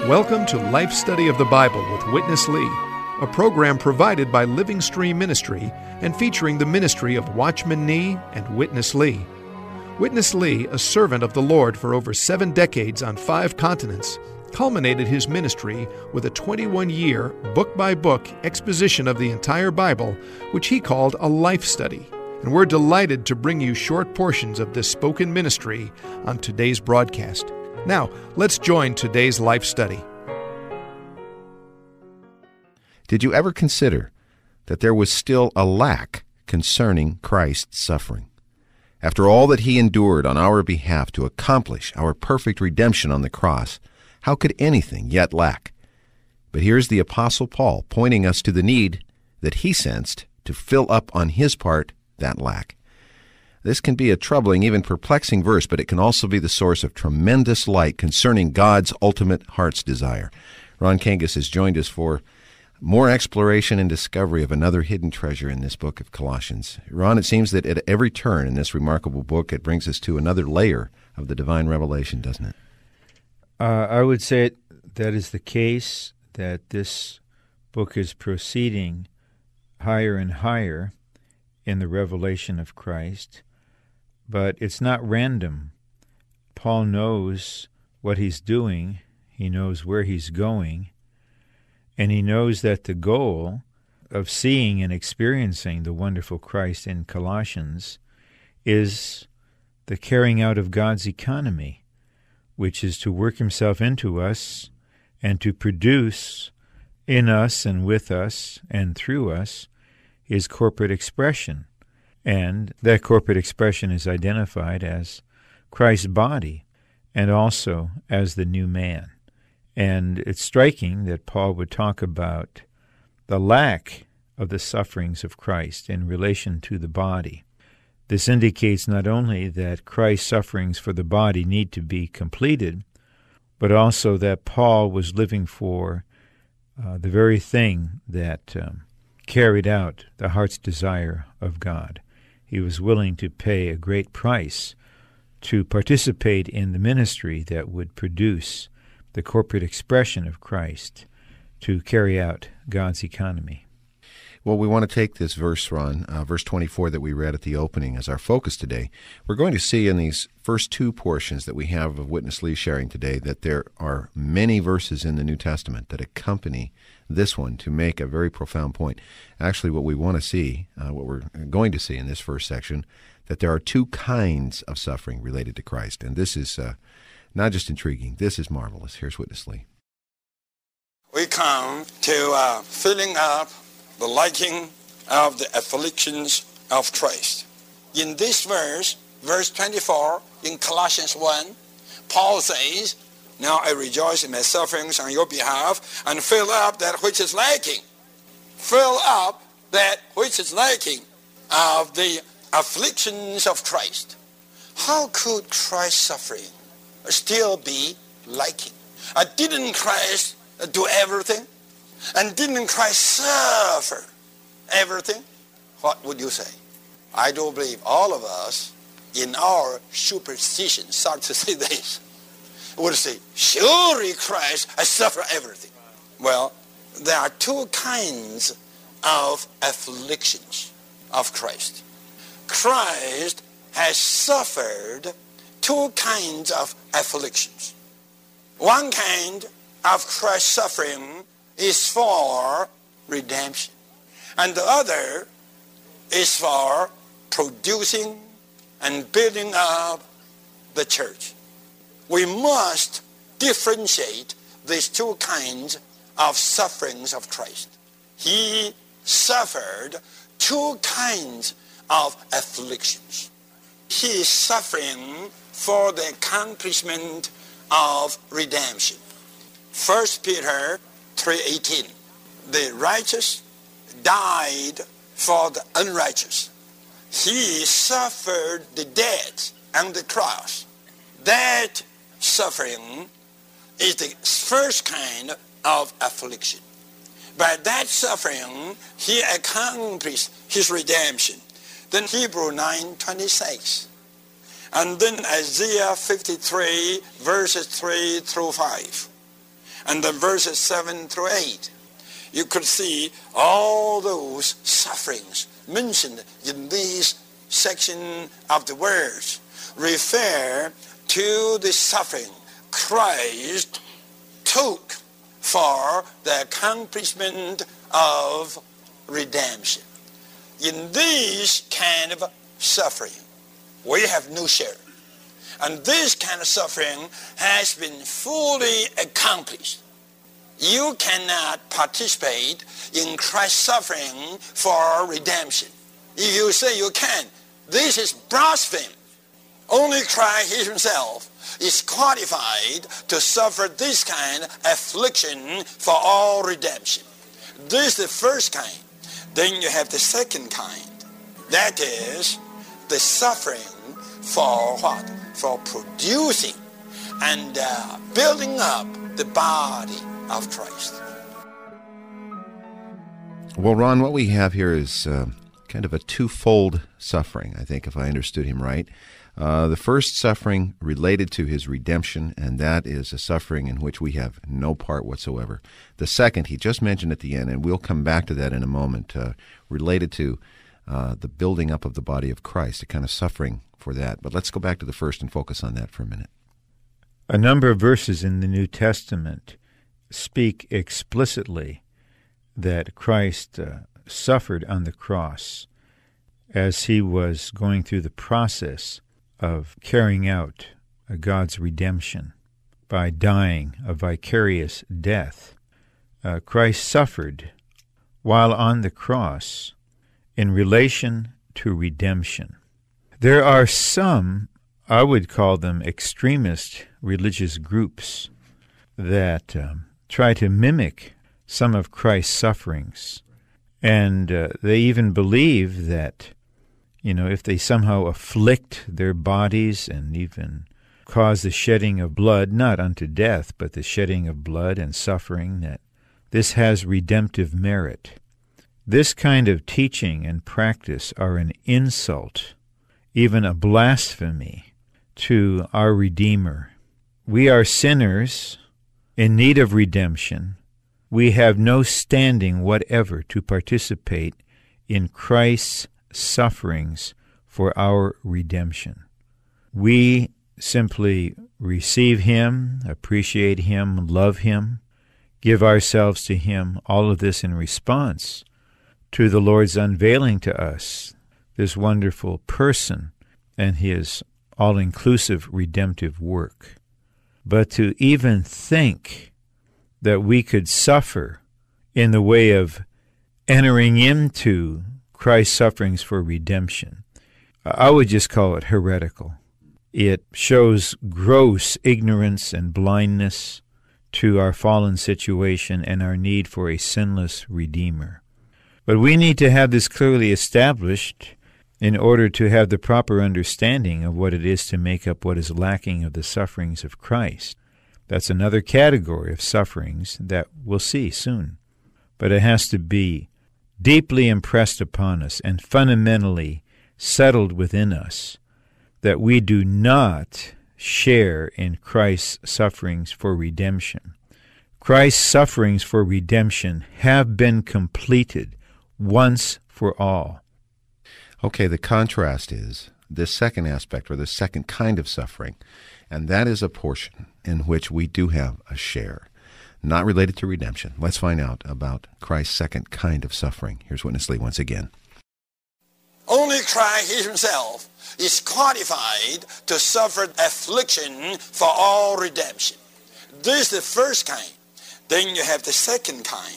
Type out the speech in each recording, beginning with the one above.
Welcome to Life Study of the Bible with Witness Lee, a program provided by Living Stream Ministry and featuring the ministry of Watchman Nee and Witness Lee. Witness Lee, a servant of the Lord for over 7 decades on 5 continents, culminated his ministry with a 21-year, book-by-book exposition of the entire Bible, which he called a life study. And we're delighted to bring you short portions of this spoken ministry on today's broadcast. Now, let's join today's life study. Did you ever consider that there was still a lack concerning Christ's suffering? After all that he endured on our behalf to accomplish our perfect redemption on the cross, how could anything yet lack? But here's the Apostle Paul pointing us to the need that he sensed to fill up on his part that lack. This can be a troubling, even perplexing verse, but it can also be the source of tremendous light concerning God's ultimate heart's desire. Ron Kangas has joined us for more exploration and discovery of another hidden treasure in this book of Colossians. Ron, it seems that at every turn in this remarkable book, it brings us to another layer of the divine revelation, doesn't it? I would say that is the case, that this book is proceeding higher and higher in the revelation of Christ. But it's not random. Paul knows what he's doing. He knows where he's going. And he knows that the goal of seeing and experiencing the wonderful Christ in Colossians is the carrying out of God's economy, which is to work himself into us and to produce in us and with us and through us his corporate expression. And that corporate expression is identified as Christ's body and also as the new man. And it's striking that Paul would talk about the lack of the sufferings of Christ in relation to the body. This indicates not only that Christ's sufferings for the body need to be completed, but also that Paul was living for the very thing that carried out the heart's desire of God. He was willing to pay a great price to participate in the ministry that would produce the corporate expression of Christ to carry out God's economy. Well, we want to take this verse, Ron, verse 24 that we read at the opening as our focus today. We're going to see in these first 2 portions that we have of Witness Lee sharing today that there are many verses in the New Testament that accompany this one to make a very profound point. Actually, what we want to see, what we're going to see in this first section, that there are 2 kinds of suffering related to Christ. And this is not just intriguing, this is marvelous. Here's Witness Lee. We come to filling up the liking of the afflictions of Christ. In this verse, verse 24, in Colossians 1, Paul says, "Now I rejoice in my sufferings on your behalf, and fill up that which is lacking." Fill up that which is lacking of the afflictions of Christ. How could Christ's suffering still be lacking? Didn't Christ do everything? And didn't Christ suffer everything? What would you say? I do believe all of us, in our superstition, start to say this. Would say, surely Christ has suffered everything. Well, there are 2 kinds of afflictions of Christ. Christ has suffered 2 kinds of afflictions. One kind of Christ's suffering is for redemption, and the other is for producing and building up the church. We must differentiate these 2 kinds of sufferings of Christ. He suffered 2 kinds of afflictions. He is suffering for the accomplishment of redemption. 1 Peter 3:18, the righteous died for the unrighteous. He suffered the death on the cross. That suffering is the first kind of affliction. By that suffering, he accomplished his redemption. Then Hebrews 9:26. And then Isaiah 53, verses 3 through 5. And then verses 7 through 8, you could see all those sufferings mentioned in this section of the words refer to the suffering Christ took for the accomplishment of redemption. In this kind of suffering, we have no share. And this kind of suffering has been fully accomplished. You cannot participate in Christ's suffering for redemption. If you say you can, this is blasphemy. Only Christ himself is qualified to suffer this kind of affliction for all redemption. This is the first kind. Then you have the second kind. That is the suffering for what? For producing and building up the body of Christ. Well, Ron, what we have here is kind of a twofold suffering, I think, if I understood him right. The first suffering related to his redemption, and that is a suffering in which we have no part whatsoever. The second, he just mentioned at the end, and we'll come back to that in a moment, related to the building up of the body of Christ, a kind of suffering for that. But let's go back to the first and focus on that for a minute. A number of verses in the New Testament speak explicitly that Christ suffered on the cross as he was going through the process of carrying out God's redemption by dying a vicarious death. Christ suffered while on the cross in relation to redemption. There are some, I would call them extremist religious groups, that try to mimic some of Christ's sufferings. And they even believe that, if they somehow afflict their bodies and even cause the shedding of blood, not unto death, but the shedding of blood and suffering, that this has redemptive merit. This kind of teaching and practice are an insult, even a blasphemy, to our Redeemer. We are sinners in need of redemption. We have no standing whatever to participate in Christ's sufferings for our redemption. We simply receive him, appreciate him, love him, give ourselves to him, all of this in response to the Lord's unveiling to us this wonderful person and his all-inclusive redemptive work. But to even think that we could suffer in the way of entering into Christ's sufferings for redemption, I would just call it heretical. It shows gross ignorance and blindness to our fallen situation and our need for a sinless Redeemer. But we need to have this clearly established in order to have the proper understanding of what it is to make up what is lacking of the sufferings of Christ. That's another category of sufferings that we'll see soon. But it has to be deeply impressed upon us and fundamentally settled within us that we do not share in Christ's sufferings for redemption. Christ's sufferings for redemption have been completed once for all. Okay, the contrast is this second aspect, or the second kind of suffering, and that is a portion in which we do have a share, not related to redemption. Let's find out about Christ's second kind of suffering. Here's Witness Lee once again. Only Christ himself is qualified to suffer affliction for all redemption. This is the first kind. Then you have the second kind.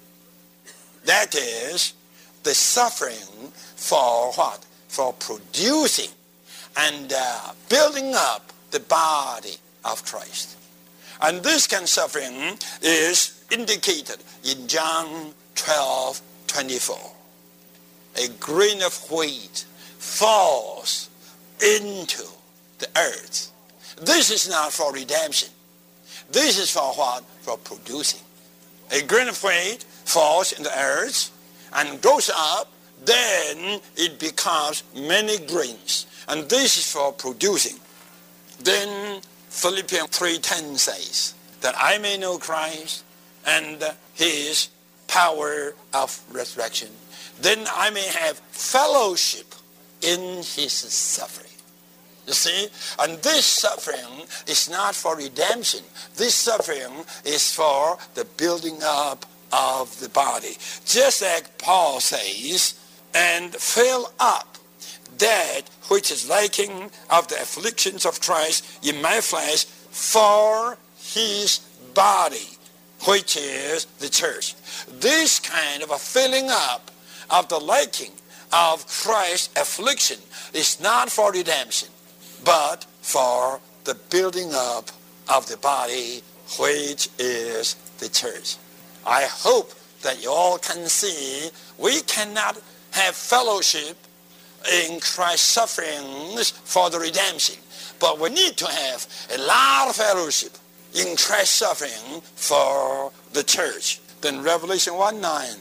That is the suffering for what? For producing and building up the body of Christ. And this kind of suffering is indicated in John 12:24. A grain of wheat falls into the earth. This is not for redemption. This is for what? For producing. A grain of wheat falls in the earth and grows up, then it becomes many grains. And this is for producing. Then Philippians 3:10 says, that I may know Christ and his power of resurrection. Then I may have fellowship in his suffering. You see, and this suffering is not for redemption. This suffering is for the building up of the body. Just like Paul says, and fill up that which is lacking of the afflictions of Christ in my flesh for his body, which is the church. This kind of a filling up of the lacking of Christ's affliction is not for redemption, but for the building up of the body, which is the church. I hope that you all can see we cannot have fellowship in Christ's sufferings for the redemption, but we need to have a lot of fellowship in Christ's suffering for the church. Then Revelation 1:9,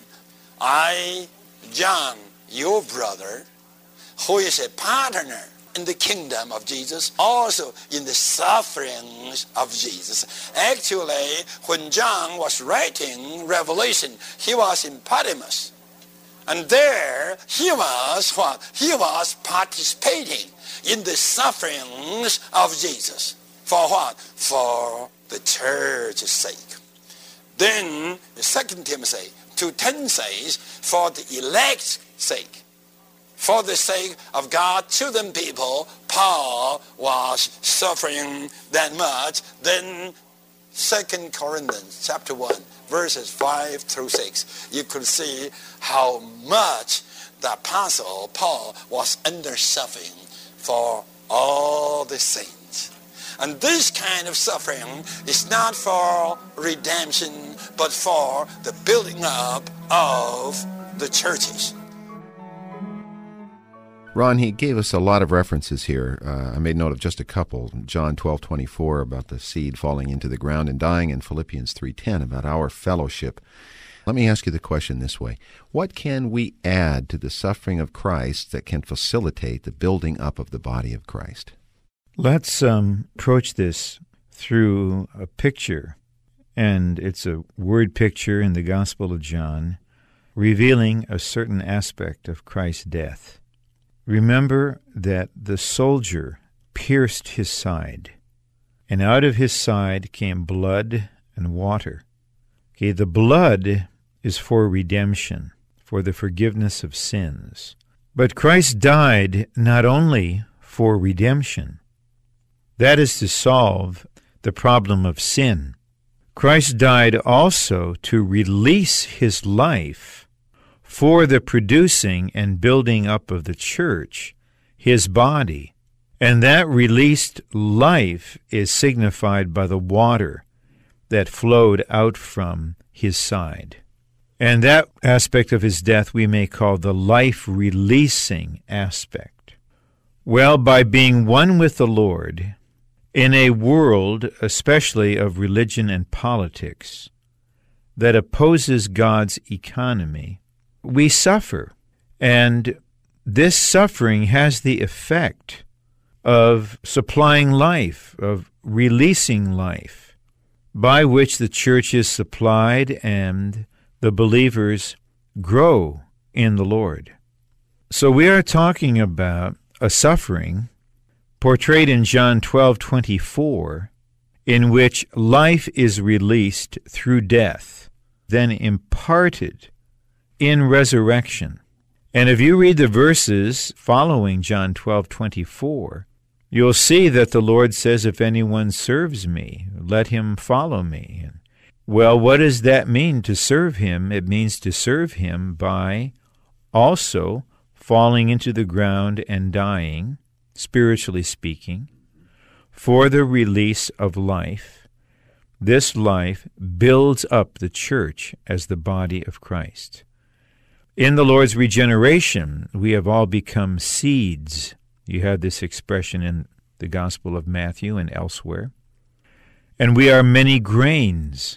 I, John, your brother, who is a partner in the kingdom of Jesus, also in the sufferings of Jesus. Actually, when John was writing Revelation, he was in Patmos. And there he was what? He was participating in the sufferings of Jesus. For what? For the church's sake. Then 2 Timothy 2:10 says, for the elect's sake. For the sake of God, chosen people, Paul was suffering that much. Then 2 Corinthians chapter 1, verses 5 through 6, you could see how much the apostle Paul was under suffering for all the saints. And this kind of suffering is not for redemption, but for the building up of the churches. Ron, he gave us a lot of references here. I made note of just a couple. John 12:24 about the seed falling into the ground and dying, and Philippians 3:10 about our fellowship. Let me ask you the question this way. What can we add to the suffering of Christ that can facilitate the building up of the body of Christ? Let's approach this through a picture, and it's a word picture in the Gospel of John, revealing a certain aspect of Christ's death. Remember that the soldier pierced his side, and out of his side came blood and water. Okay, the blood is for redemption, for the forgiveness of sins. But Christ died not only for redemption, that is to solve the problem of sin. Christ died also to release his life for the producing and building up of the church, his body. And that released life is signified by the water that flowed out from his side. And that aspect of his death we may call the life-releasing aspect. Well, by being one with the Lord, in a world, especially of religion and politics, that opposes God's economy, we suffer, and this suffering has the effect of supplying life, of releasing life, by which the church is supplied and the believers grow in the Lord. So we are talking about a suffering portrayed in John 12:24, in which life is released through death, then imparted in resurrection. And if you read the verses following John 12:24, you'll see that the Lord says, if anyone serves me, let him follow me. Well, what does that mean, to serve him? It means to serve him by also falling into the ground and dying, spiritually speaking, for the release of life. This life builds up the church as the body of Christ. In the Lord's regeneration, we have all become seeds. You have this expression in the Gospel of Matthew and elsewhere. And we are many grains,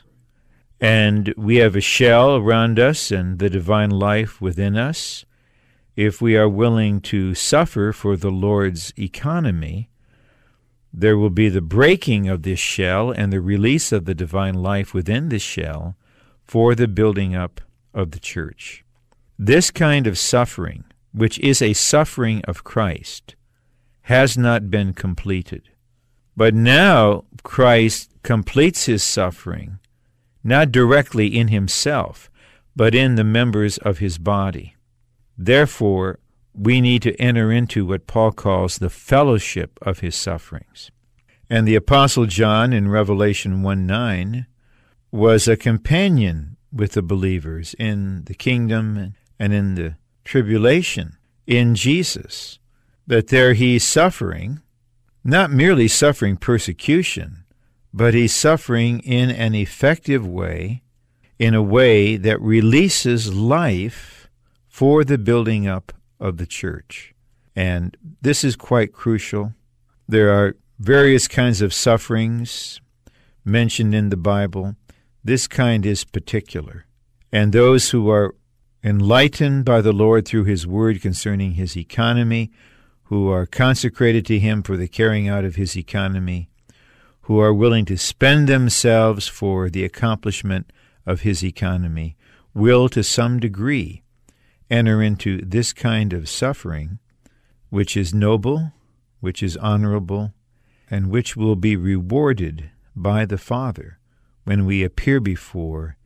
and we have a shell around us and the divine life within us. If we are willing to suffer for the Lord's economy, There will be the breaking of this shell and the release of the divine life within the shell for the building up of the church. This kind of suffering, which is a suffering of Christ, has not been completed. But now Christ completes his suffering, not directly in himself, but in the members of his body. Therefore, we need to enter into what Paul calls the fellowship of his sufferings. And the Apostle John in Revelation 1:9 was a companion with the believers in the kingdom and in the tribulation in Jesus, that there he's suffering, not merely suffering persecution, but he's suffering in an effective way, in a way that releases life for the building up of the church. And this is quite crucial. There are various kinds of sufferings mentioned in the Bible. This kind is particular. And those who are enlightened by the Lord through his word concerning his economy, who are consecrated to him for the carrying out of his economy, who are willing to spend themselves for the accomplishment of his economy, will to some degree enter into this kind of suffering, which is noble, which is honorable, and which will be rewarded by the Father when we appear before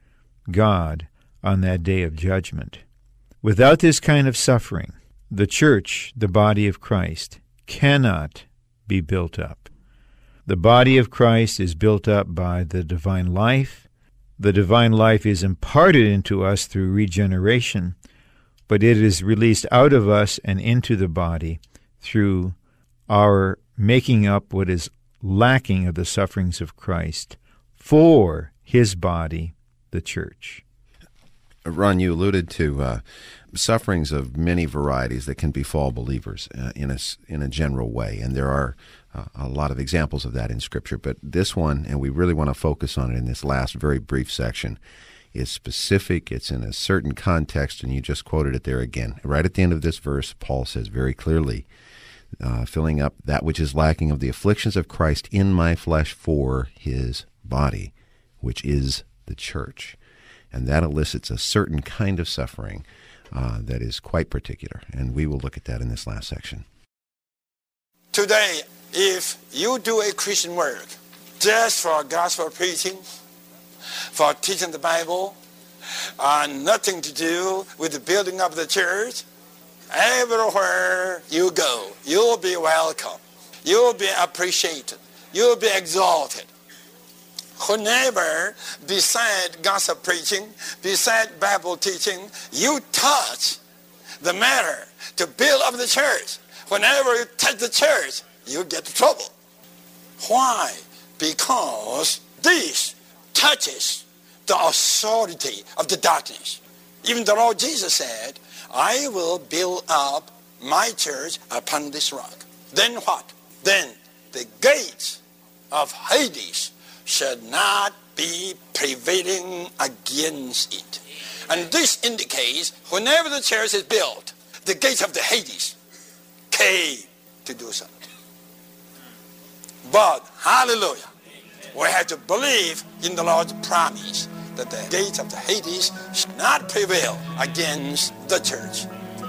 God on that day of judgment. Without this kind of suffering, the church, the body of Christ, cannot be built up. The body of Christ is built up by the divine life. The divine life is imparted into us through regeneration, but it is released out of us and into the body through our making up what is lacking of the sufferings of Christ for his body, the church. Ron, you alluded to sufferings of many varieties that can befall believers in a general way, and there are a lot of examples of that in Scripture. But this one, and we really want to focus on it in this last very brief section, is specific. It's in a certain context, and you just quoted it there again. Right at the end of this verse, Paul says very clearly, filling up that which is lacking of the afflictions of Christ in my flesh for his body, which is the church. And that elicits a certain kind of suffering that is quite particular. And we will look at that in this last section. Today, if you do a Christian work just for gospel preaching, for teaching the Bible, nothing to do with the building of the church, everywhere you go, you'll be welcome. You'll be appreciated. You'll be exalted. Whenever, beside gospel preaching, beside Bible teaching, you touch the matter to build up the church, whenever you touch the church, you get trouble. Why? Because this touches the authority of the darkness. Even the Lord Jesus said, I will build up my church upon this rock. Then what? Then the gates of Hades should not be prevailing against it. And this indicates whenever the church is built, the gates of the Hades came to do something. But, hallelujah, we have to believe in the Lord's promise that the gates of the Hades should not prevail against the church.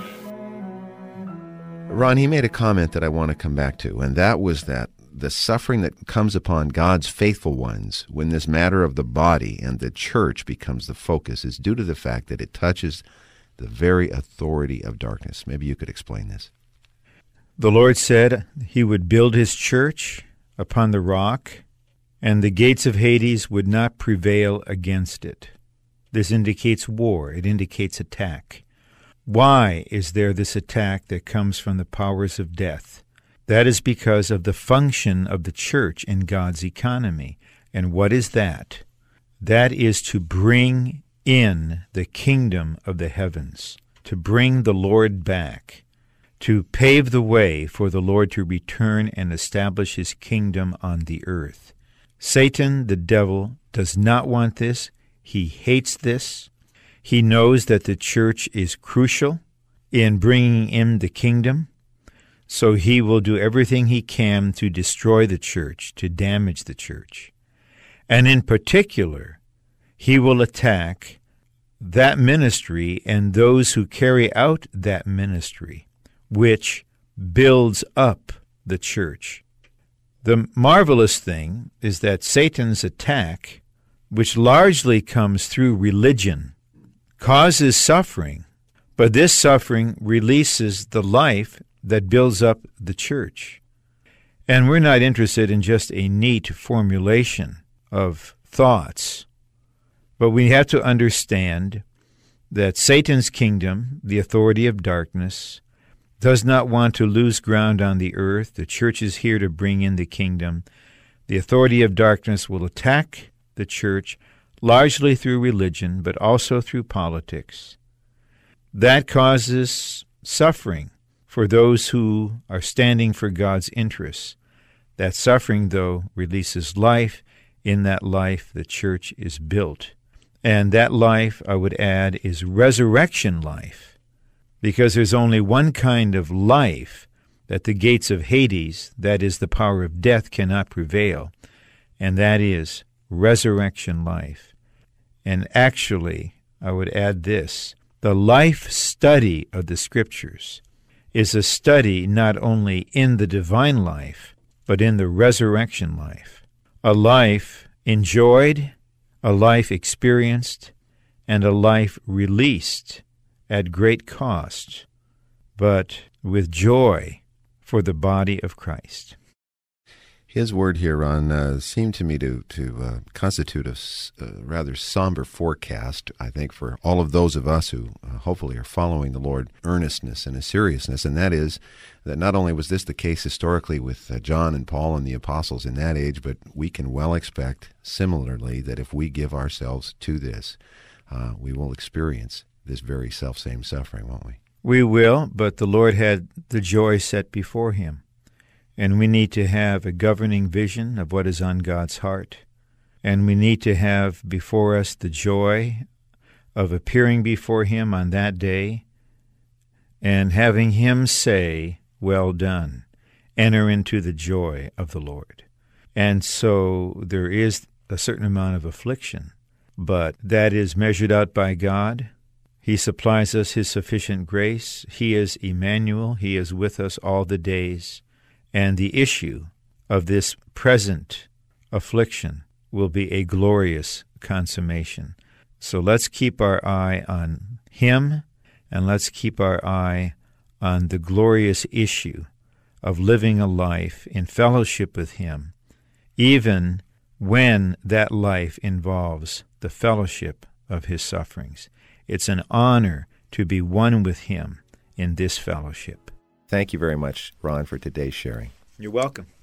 Ron, he made a comment that I want to come back to, and that was that the suffering that comes upon God's faithful ones when this matter of the body and the church becomes the focus is due to the fact that it touches the very authority of darkness. Maybe you could explain this. The Lord said he would build his church upon the rock, and the gates of Hades would not prevail against it. This indicates war. It indicates attack. Why is there this attack that comes from the powers of death? That is because of the function of the church in God's economy. And what is that? That is to bring in the kingdom of the heavens, to bring the Lord back, to pave the way for the Lord to return and establish his kingdom on the earth. Satan, the devil, does not want this. He hates this. He knows that the church is crucial in bringing in the kingdom. So he will do everything he can to destroy the church, to damage the church. And in particular, he will attack that ministry and those who carry out that ministry, which builds up the church. The marvelous thing is that Satan's attack, which largely comes through religion, causes suffering, but this suffering releases the life that builds up the church. And we're not interested in just a neat formulation of thoughts, but we have to understand that Satan's kingdom, the authority of darkness, does not want to lose ground on the earth. The church is here to bring in the kingdom. The authority of darkness will attack the church largely through religion, but also through politics. That causes suffering for those who are standing for God's interests. That suffering, though, releases life. In that life, the church is built. And that life, I would add, is resurrection life, because there's only one kind of life that the gates of Hades, that is the power of death, cannot prevail, and that is resurrection life. And actually, I would add this, the life study of the Scriptures is a study not only in the divine life, but in the resurrection life, a life enjoyed, a life experienced, and a life released at great cost, but with joy for the body of Christ. His word here, Ron, seemed to me to constitute a rather somber forecast, I think, for all of those of us who hopefully are following the Lord earnestness and a seriousness, and that is that not only was this the case historically with John and Paul and the apostles in that age, but we can well expect similarly that if we give ourselves to this, we will experience this very self-same suffering, won't we? We will, but the Lord had the joy set before him. And we need to have a governing vision of what is on God's heart. And we need to have before us the joy of appearing before him on that day and having him say, "Well done, enter into the joy of the Lord." And so there is a certain amount of affliction, but that is measured out by God. He supplies us his sufficient grace. He is Emmanuel. He is with us all the days. And the issue of this present affliction will be a glorious consummation. So let's keep our eye on him, and let's keep our eye on the glorious issue of living a life in fellowship with him, even when that life involves the fellowship of his sufferings. It's an honor to be one with him in this fellowship. Thank you very much, Ron, for today's sharing. You're welcome.